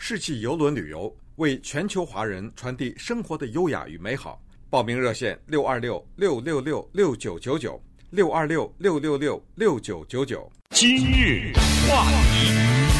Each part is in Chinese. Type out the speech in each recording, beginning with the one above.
世纪邮轮旅游，为全球华人传递生活的优雅与美好。报名热线626-666-6999，626-666-6999。 今日话题，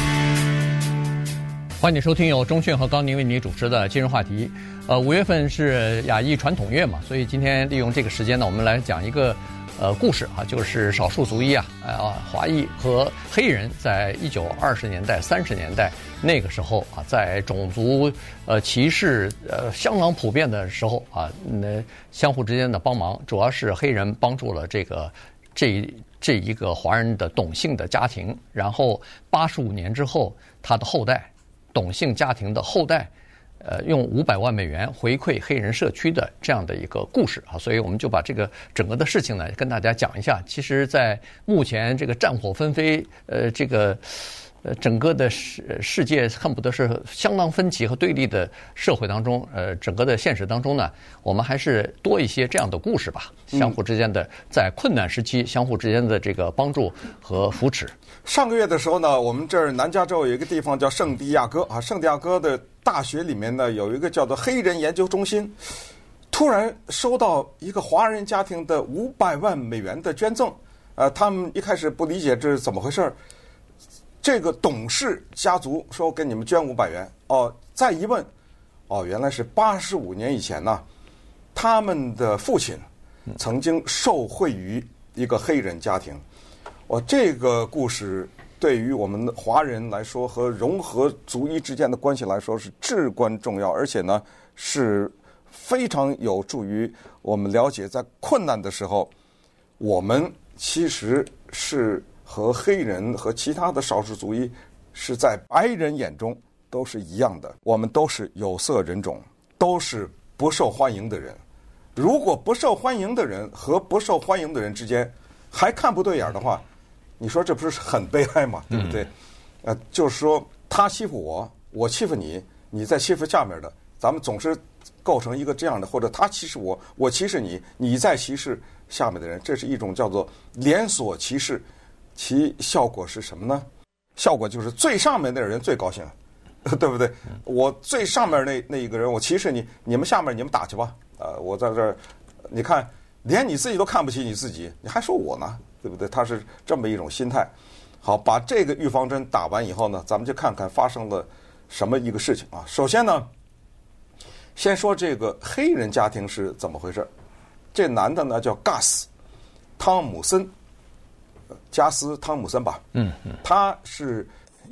欢迎收听由钟迅和高宁为你主持的今日话题。5月份是亚裔传统月嘛，所以今天利用这个时间呢，我们来讲一个故事啊，就是少数族裔华裔和黑人在1920年代、30年代那个时候啊，在种族歧视相当普遍的时候啊，相互之间的帮忙，主要是黑人帮助了这一个华人的董姓的家庭，然后85年之后，他的后代董姓家庭的后代。用500万美元回馈黑人社区的这样的一个故事啊，所以我们就把这个整个的事情呢跟大家讲一下。其实，在目前这个战火纷飞，整个的世界恨不得是相当分歧和对立的社会当中，整个的现实当中呢，我们还是多一些这样的故事吧，相互之间的在困难时期相互之间的这个帮助和扶持。 上个月的时候呢，我们这儿南加州有一个地方叫圣地亚哥啊，圣地亚哥的大学里面呢有一个叫做黑人研究中心，突然收到一个华人家庭的500万美元的捐赠，他们一开始不理解这是怎么回事，这个董事家族说给你们捐500元哦，再一问，哦，原来是85年以前呢，他们的父亲曾经受惠于一个黑人家庭。这个故事对于我们华人来说和融合族裔之间的关系来说是至关重要，而且呢是非常有助于我们了解在困难的时候，我们其实是和黑人和其他的少数族裔是在白人眼中都是一样的，我们都是有色人种，都是不受欢迎的人。如果不受欢迎的人和不受欢迎的人之间还看不对眼的话，你说这不是很悲哀吗？对不对？就是说他欺负我，我欺负你，你在欺负下面的，咱们总是构成一个这样的，或者他歧视我，我歧视你，你在歧视下面的人，这是一种叫做连锁歧视。其效果是什么呢？效果就是最上面的人最高兴，对不对？我最上面那一个人，我歧视你，你们下面你们打去吧。我在这儿，你看，连你自己都看不起你自己，你还说我呢？对不对？他是这么一种心态。好，把这个预防针打完以后呢，咱们就看看发生了什么一个事情啊。首先呢，先说这个黑人家庭是怎么回事。这男的呢叫汤姆森，加斯汤姆森吧。他是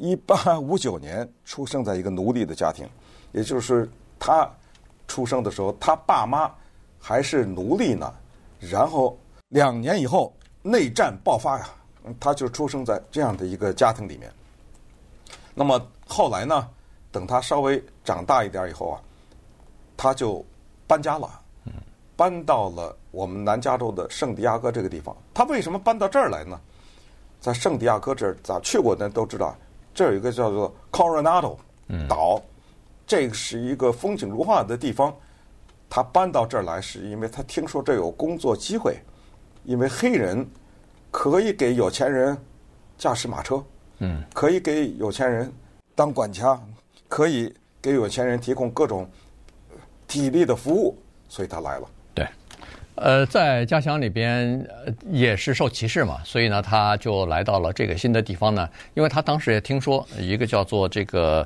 1859年出生在一个奴隶的家庭，也就是他出生的时候，他爸妈还是奴隶呢。然后2年以后，内战爆发呀，他就出生在这样的一个家庭里面。那么后来呢，等他稍微长大一点以后啊，他就搬家了，搬到了我们南加州的圣地亚哥这个地方。他为什么搬到这儿来呢？在圣地亚哥这儿，咱去过的人都知道，这有一个叫做 Coronado 岛，这是一个风景如画的地方。他搬到这儿来是因为他听说这有工作机会，因为黑人可以给有钱人驾驶马车，可以给有钱人当管家，可以给有钱人提供各种体力的服务，所以他来了。 对，在家乡里边也是受歧视嘛，所以呢，他就来到了这个新的地方呢，因为他当时也听说一个叫做这个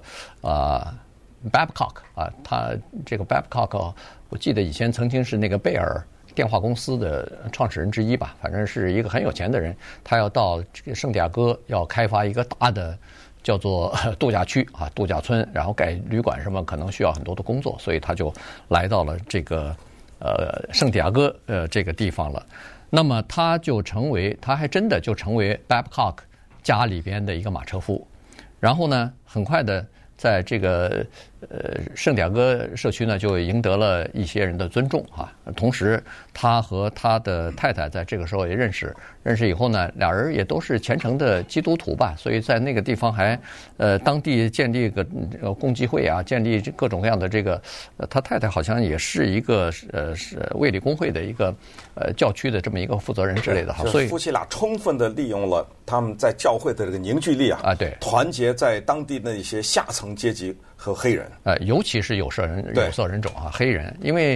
Babcock 啊，他这个 Babcock， 我记得以前曾经是那个贝尔电话公司的创始人之一吧，反正是一个很有钱的人，他要到这个圣地亚哥要开发一个大的叫做度假区啊，度假村，然后盖旅馆什么，可能需要很多的工作，所以他就来到了这个圣地亚哥这个地方了。那么他还真的就成为 Babcock 家里边的一个马车夫，然后呢，很快的在这个圣地亚哥社区呢，就赢得了一些人的尊重啊。同时，他和他的太太在这个时候也认识以后呢，俩人也都是虔诚的基督徒吧，所以在那个地方还当地建立个共济会啊，建立各种各样的这个他太太好像也是一个是卫理公会的一个教区的这么一个负责人之类的哈。所以夫妻俩充分的利用了他们在教会的这个凝聚力啊， 对， 团结在当地的一些下层阶级和黑人。 尤其是有色人种啊，黑人，因为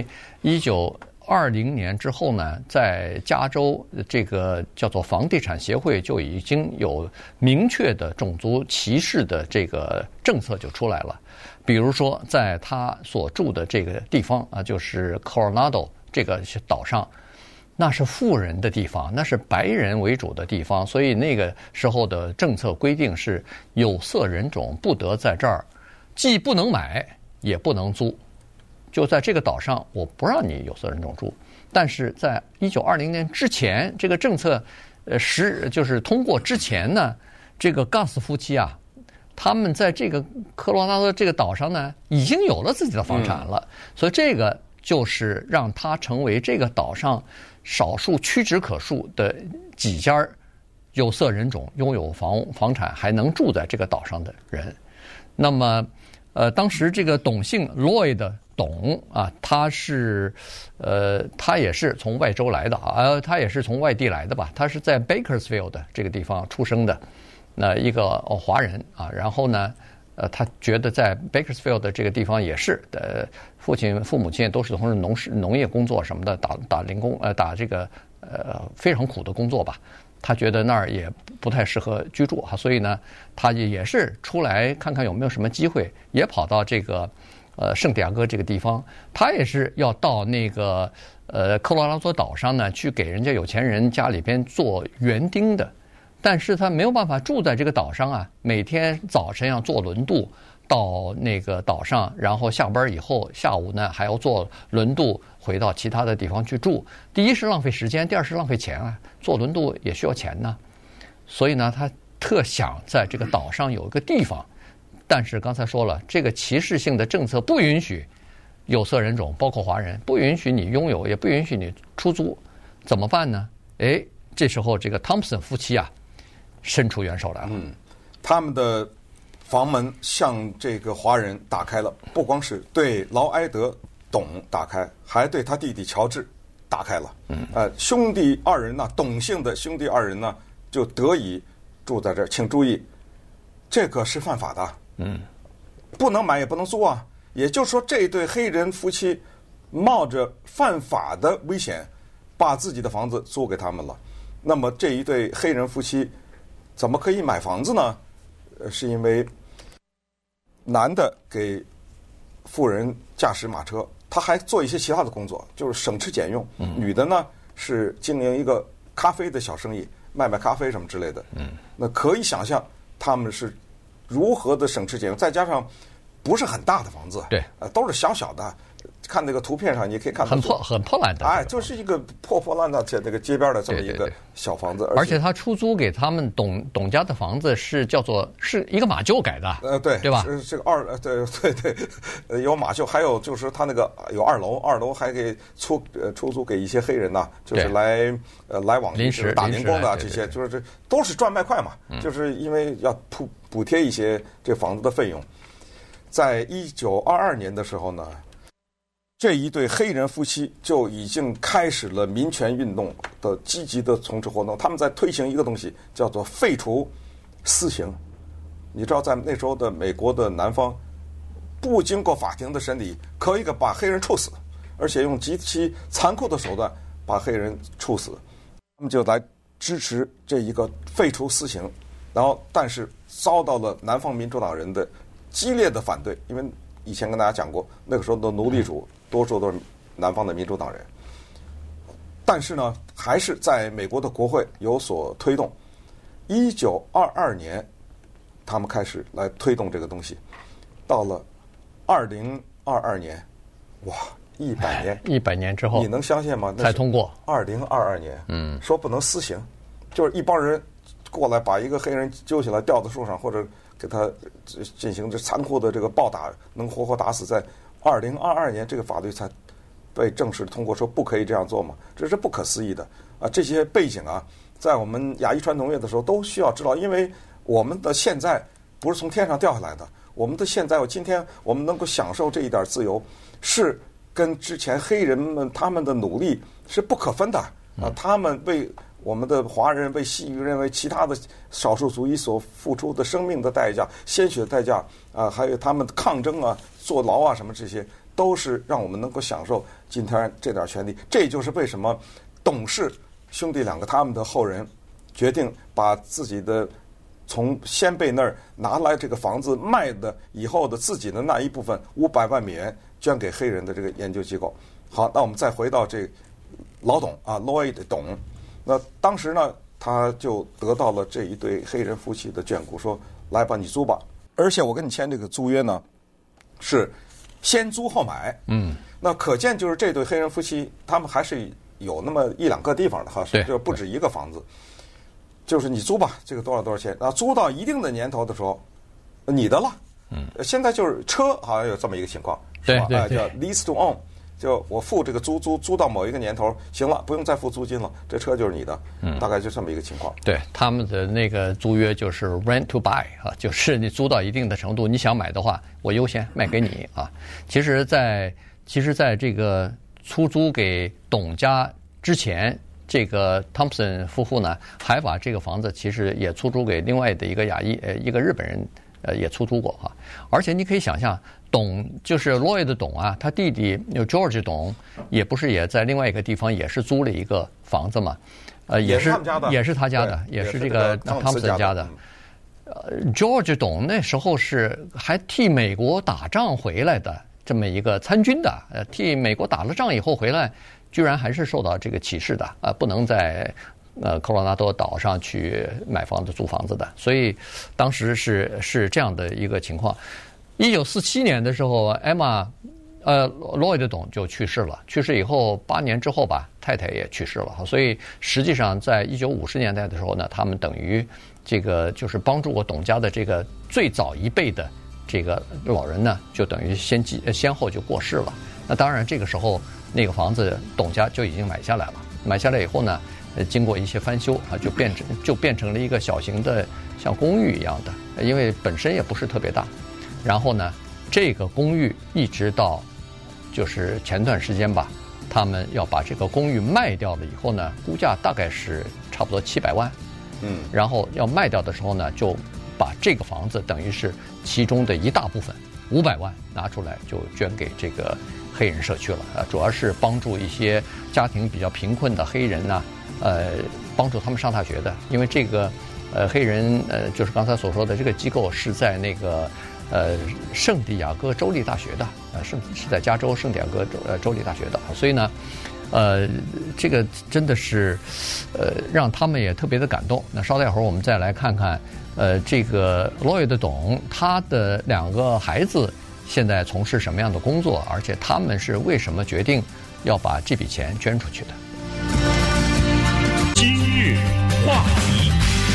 1920年之后呢，在加州这个叫做房地产协会就已经有明确的种族歧视的这个政策就出来了。比如说，在他所住的这个地方啊，就是 Coronado 这个岛上，那是富人的地方，那是白人为主的地方，所以那个时候的政策规定是有色人种不得在这儿，既不能买也不能租。就在这个岛上，我不让你有色人种住。但是在1920年之前，这个政策就是通过之前呢，这个 Gus 夫妻啊，他们在这个科罗拉多这个岛上呢，已经有了自己的房产了，所以这个就是让他成为这个岛上少数屈指可数的几家有色人种拥有房产还能住在这个岛上的人。那么，当时这个董姓 Lloyd 董啊，他也是从外州来的啊，他也是从外地来的吧？他是在 Bakersfield 这个地方出生的，那一个华人啊。然后呢，他觉得在 Bakersfield 这个地方也是父母亲都是从事农业工作什么的，打零工打这个非常苦的工作吧。他觉得那儿也不太适合居住哈，所以呢，他也是出来看看有没有什么机会，也跑到这个圣地亚哥这个地方。他也是要到那个科罗拉多岛上呢，去给人家有钱人家里边做园丁的。但是他没有办法住在这个岛上啊，每天早晨要坐轮渡到那个岛上，然后下班以后下午呢还要坐轮渡回到其他的地方去住。第一是浪费时间，第二是浪费钱啊，坐轮渡也需要钱呢。所以呢，他特想在这个岛上有一个地方，但是刚才说了，这个歧视性的政策不允许有色人种，包括华人，不允许你拥有，也不允许你出租，怎么办呢？这时候这个汤普森夫妻啊，伸出援手来了。 他们的房门向这个华人打开了，不光是对劳埃德董打开，还对他弟弟乔治打开了。兄弟二人呢，董姓的兄弟二人呢，就得以住在这儿。请注意，这个是犯法的。不能买也不能租啊。也就是说，这对黑人夫妻冒着犯法的危险，把自己的房子租给他们了。那么这一对黑人夫妻怎么可以买房子呢？是因为男的给富人驾驶马车，他还做一些其他的工作，就是省吃俭用。女的呢是经营一个咖啡的小生意，卖咖啡什么之类的。那可以想象他们是如何的省吃俭用，再加上不是很大的房子， 对， 都是小小的。看那个图片上，你可以看到很破烂的， 就是一个破烂的那个街边的这么一个小房子。 而且他出租给他们董家的房子是一个马厩改的，对吧？ 这个对，有马厩，还有就是他那个有二楼还给出租给一些黑人呐，就是来往临时打零工的这些，就是这都是赚外快嘛，就是因为要补贴一些这房子的费用。在1922年的时候呢，这一对黑人夫妻就已经开始了民权运动的积极的从事活动。他们在推行一个东西，叫做废除私刑。你知道，在那时候的美国的南方，不经过法庭的审理，可以把黑人处死，而且用极其残酷的手段把黑人处死。他们就来支持这一个废除私刑，然后但是遭到了南方民主党人的激烈的反对，因为以前跟大家讲过，那个时候的奴隶主多数都是南方的民主党人，但是呢，还是在美国的国会有所推动。1922年，他们开始来推动这个东西。到了2022年，哇，100年之后， 你能相信吗？ 才通过。 2022年，说不能私刑，就是一帮人过来把一个黑人揪起来吊在树上，或者给他进行这残酷的这个暴打，能活活打死。在2022年，这个法律才被正式通过，说不可以这样做嘛，这是不可思议的啊！这些背景啊，在我们亚裔传统乐的时候都需要知道，因为我们的现在不是从天上掉下来的，我们的现在，今天我们能够享受这一点自由，是跟之前黑人们他们的努力是不可分的啊！他们为我们的华人被西语认为其他的少数族裔所付出的生命的代价、鲜血的代价啊，还有他们的抗争啊、坐牢啊什么这些，都是让我们能够享受今天这点权利。这就是为什么董氏兄弟两个他们的后人决定把自己的从先辈那儿拿来这个房子卖的以后的自己的那一部分500万美元捐给黑人的这个研究机构。好，那我们再回到这老董啊 ，Lloyd 董。那当时呢，他就得到了这一对黑人夫妻的眷顾，说：“来吧，你租吧。而且我跟你签这个租约呢，是先租后买。”那可见就是这对黑人夫妻，他们还是有那么1-2个地方的哈，就不止一个房子。就是你租吧，这个多少钱？啊，租到一定的年头的时候，你的了。现在就是车好像有这么一个情况，是吧？叫 lease to own。就我付这个租到某一个年头，行了，不用再付租金了，这车就是你的，大概就这么一个情况。 对，他们的那个租约就是 rent to buy 啊，就是你租到一定的程度，你想买的话，我优先卖给你啊。其实在这个出租给董家之前，这个 Thompson 夫妇呢，还把这个房子其实也出租给另外的一个一个日本人。也出租过哈，而且你可以想象，董就是 Lloyd 的董啊，他弟弟George 董也不是也在另外一个地方也是租了一个房子嘛，也是他家的，也是这个汤普森家的。George 董那时候是还替美国打仗回来的这么一个参军的，替美国打了仗以后回来，居然还是受到这个歧视的不能在科罗拉多岛上去买房子租房子的，所以当时是这样的一个情况。1947年的时候，Lloyd 董就去世了。去世以后8年之后吧，太太也去世了。所以实际上在1950年代的时候呢，他们等于这个就是帮助过董家的这个最早一辈的这个老人呢，就等于先后就过世了。那当然这个时候那个房子董家就已经买下来了。买下来以后呢，经过一些翻修啊，就变成了一个小型的像公寓一样的，因为本身也不是特别大。然后呢，这个公寓一直到就是前段时间吧，他们要把这个公寓卖掉了以后呢，估价大概是差不多700万。然后要卖掉的时候呢，就把这个房子等于是其中的一大部分500万拿出来就捐给这个黑人社区了。主要是帮助一些家庭比较贫困的黑人呢。帮助他们上大学的，因为这个黑人就是刚才所说的这个机构是在那个圣地亚哥州立大学的，是在加州圣地亚哥州立大学的，所以呢，这个真的是让他们也特别的感动。那稍待一会儿我们再来看看这个 Lloyd 董他的2个孩子现在从事什么样的工作，而且他们是为什么决定要把这笔钱捐出去的。 今日话题，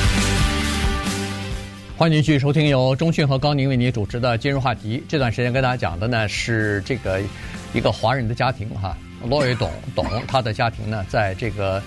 欢迎您继续收听由钟迅和高宁为您主持的今日话题。这段时间跟大家讲的呢是这个一个华人的家庭哈，Lloyd 董他的家庭呢，在这个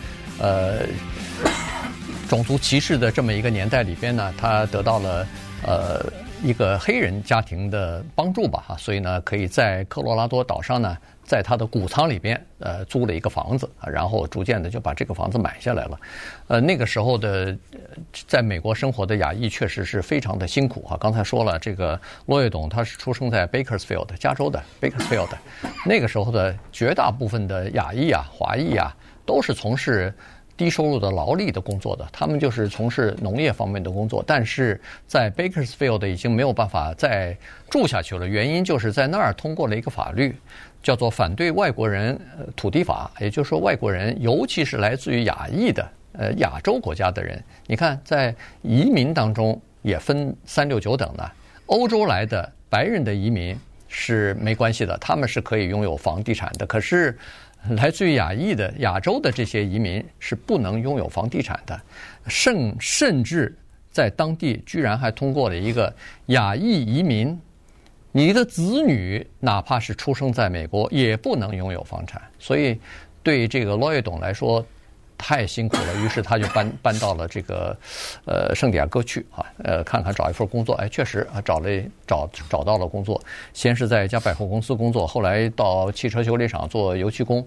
种族歧视的这么一个年代里边呢，他得到了一个黑人家庭的帮助吧哈，所以呢可以在科罗拉多岛上呢，在他的谷仓里边租了一个房子，然后逐渐的就把这个房子买下来了。那个时候的在美国生活的亚裔确实是非常的辛苦哈。刚才说了，这个Lloyd董他是出生在 Bakersfield 加州的 Bakersfield， 那个时候的绝大部分的亚裔啊、华裔啊都是从事低收入的劳力的工作的，他们就是从事农业方面的工作，但是在 Bakersfield 已经没有办法再住下去了，原因就是在那儿通过了一个法律，叫做反对外国人土地法，也就是说外国人，尤其是来自于亚裔的亚洲国家的人，你看在移民当中也分3、6、9等的，欧洲来的白人的移民是没关系的，他们是可以拥有房地产的，可是来自于亚洲的这些移民是不能拥有房地产的，甚至在当地居然还通过了一个亚裔移民，你的子女哪怕是出生在美国也不能拥有房产，所以对这个Lloyd董来说太辛苦了，于是他就搬到了这个圣地亚哥去啊，看看找一份工作，确实找到了工作，先是在一家百货公司工作，后来到汽车修理厂做油漆工，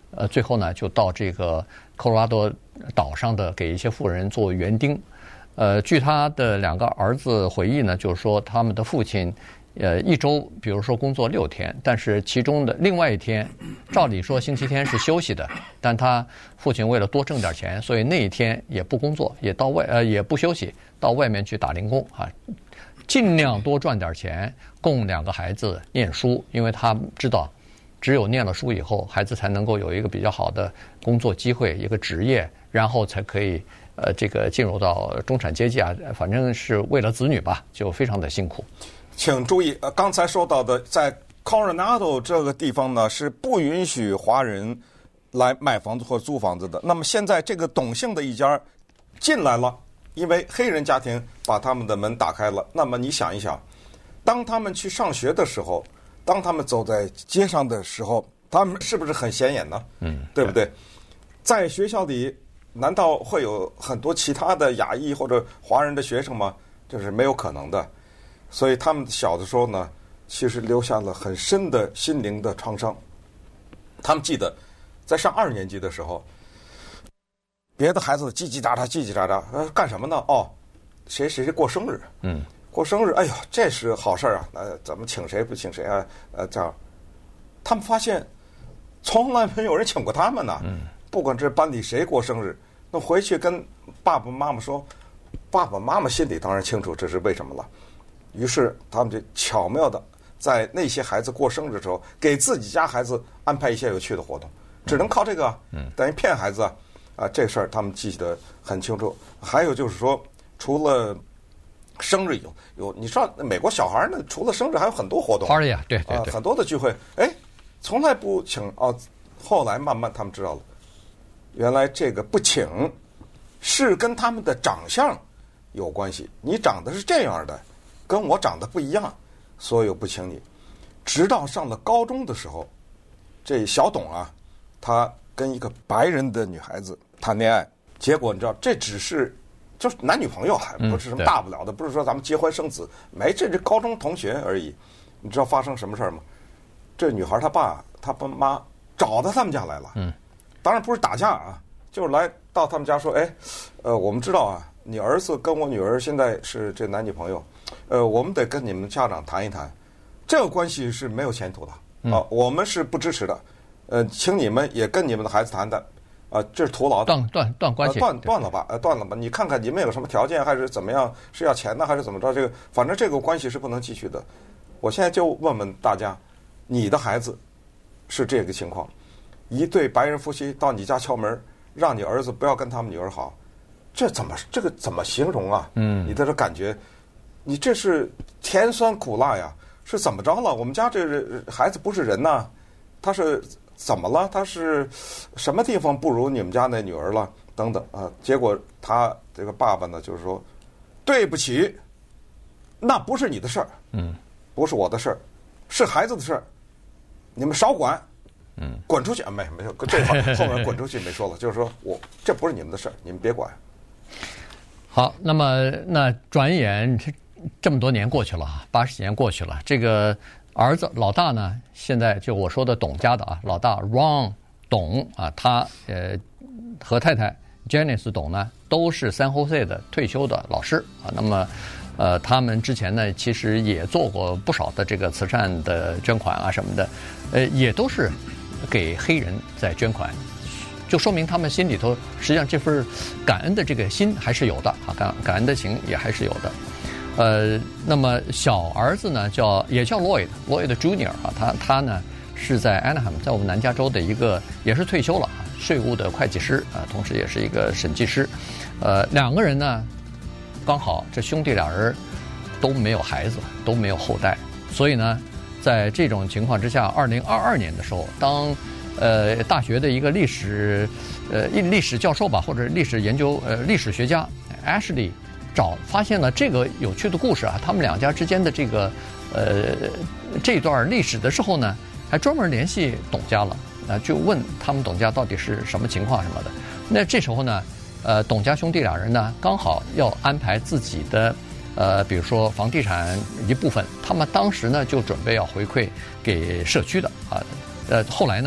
最后呢就到这个科罗拉多岛上的给一些富人做园丁。据他的2个儿子回忆呢，就是说他们的父亲一周比如说工作6天，但是其中的另外1天照理说星期天是休息的，但他父亲为了多挣点钱，所以那一天也不工作，也不休息，到外面去打零工啊，尽量多赚点钱供2个孩子念书，因为他知道只有念了书以后，孩子才能够有一个比较好的工作机会，一个职业，然后才可以这个进入到中产阶级啊，反正是为了子女吧，就非常的辛苦。 请注意，刚才说到的，在 Coronado 这个地方呢，是不允许华人来买房子或租房子的。那么现在这个董姓的一家进来了，因为黑人家庭把他们的门打开了。那么你想一想，当他们去上学的时候，当他们走在街上的时候，他们是不是很显眼呢？对不对？在学校里，难道会有很多其他的亚裔或者华人的学生吗？这是没有可能的。所以他们小的时候呢，其实留下了很深的心灵的创伤。他们记得，在上2年级的时候，别的孩子叽叽喳喳，干什么呢？哦，谁过生日？过生日，哎呦，这是好事啊！怎么请谁不请谁啊？这样，他们发现从来没有人请过他们呢。不管这班里谁过生日，那回去跟爸爸妈妈说，爸爸妈妈心里当然清楚这是为什么了。于是他们就巧妙的在那些孩子过生日的时候，给自己家孩子安排一些有趣的活动，只能靠这个，等于骗孩子啊！这事儿他们记得很清楚。还有就是说，除了生日有，你知道美国小孩呢，除了生日还有很多活动 ，party 啊，对， 很多的聚会，从来不请哦。后来慢慢他们知道了，原来这个不请是跟他们的长相有关系。你长得是这样的，跟我长得不一样，所以我不请你。直到上了高中的时候，这小董啊，他跟一个白人的女孩子谈恋爱，结果你知道，这只是就是男女朋友，还不是什么大不了的，不是说咱们结婚生子，没，这是高中同学而已。你知道发生什么事儿吗？这女孩她爸妈找到他们家来了，当然不是打架啊，就是来到他们家说，我们知道啊，你儿子跟我女儿现在是这男女朋友，我们得跟你们家长谈一谈，这个关系是没有前途的我们是不支持的，请你们也跟你们的孩子谈谈，这是徒劳的， 断关系， 断了吧，断了吧，你看看你们有什么条件，还是怎么样，是要钱呢，还是怎么着？这个反正这个关系是不能继续的。我现在就问问大家，你的孩子是这个情况，一对白人夫妻到你家敲门，让你儿子不要跟他们女儿好，这怎么形容啊？你的这感觉，你这是甜酸苦辣呀，是怎么着了？我们家这孩子不是人呐，他是怎么了？他是什么地方不如你们家那女儿了？等等啊！结果他这个爸爸呢，就是说，对不起，那不是你的事儿，不是我的事儿，是孩子的事儿，你们少管，滚出去啊！没有这话后面滚出去没说了，就是说这不是你们的事儿，你们别管。 好，那转眼这么多年过去了，80几年过去了，这个儿子老大呢，现在就我说的董家的啊，老大 Ron 董啊，他和太太 Janice 董呢，都是San Jose的退休的老师啊。那么他们之前呢，其实也做过不少的这个慈善的捐款啊什么的，也都是给黑人在捐款，就说明他们心里头实际上这份感恩的这个心还是有的啊，感恩的情也还是有的。那么小儿子呢也叫 Lloyd Jr. 啊，他呢是在 Anaheim， 在我们南加州的一个也是退休了税务的会计师啊，同时也是一个审计师。两个人呢刚好这兄弟俩人都没有孩子，都没有后代，所以呢在这种情况之下，2022年的时候，当大学的一个历史教授吧，或者历史研究历史学家 Ashley 发现了这个有趣的故事啊，他们两家之间的这个这段历史的时候呢，还专门联系董家了，就问他们董家到底是什么情况什么的。那这时候呢，董家兄弟俩人呢，刚好要安排自己的比如说房地产一部分，他们当时呢就准备要回馈给社区的啊。后来呢，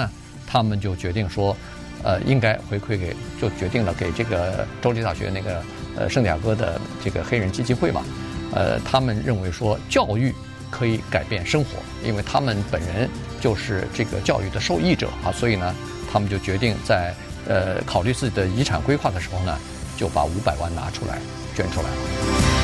他们就决定说，应该回馈给，就决定了给这个州立大学那个圣地亚哥的这个黑人基金会嘛，他们认为说教育可以改变生活，因为他们本人就是这个教育的受益者啊，所以呢，他们就决定在考虑自己的遗产规划的时候呢，就把500万拿出来捐出来了。